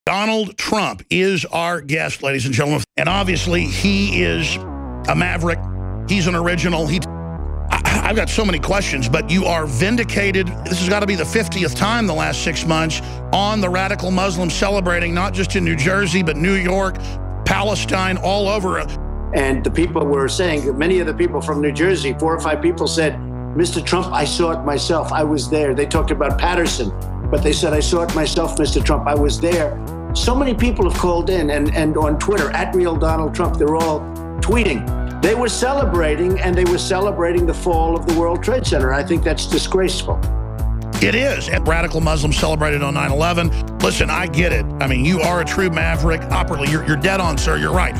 Donald Trump is our guest, ladies and gentlemen. And obviously, he is a maverick. He's an original. I've got so many questions, but you are vindicated. This has got to be the 50th time the last 6 months on the radical Muslims celebrating, not just in New Jersey, but New York, Palestine, all over. And the people were saying, many of the people from New Jersey, 4 or 5 people said, Mr. Trump, I saw it myself. I was there. They talked about Patterson, but they said, I saw it myself, Mr. Trump. I was there. So many people have called in and on Twitter, @RealDonaldTrump, they're all tweeting. They were celebrating, and they were celebrating the fall of the World Trade Center. I think that's disgraceful. It is. And radical Muslims celebrated on 9/11. Listen, I get it. I mean, you are a true maverick. You're dead on, sir. You're right.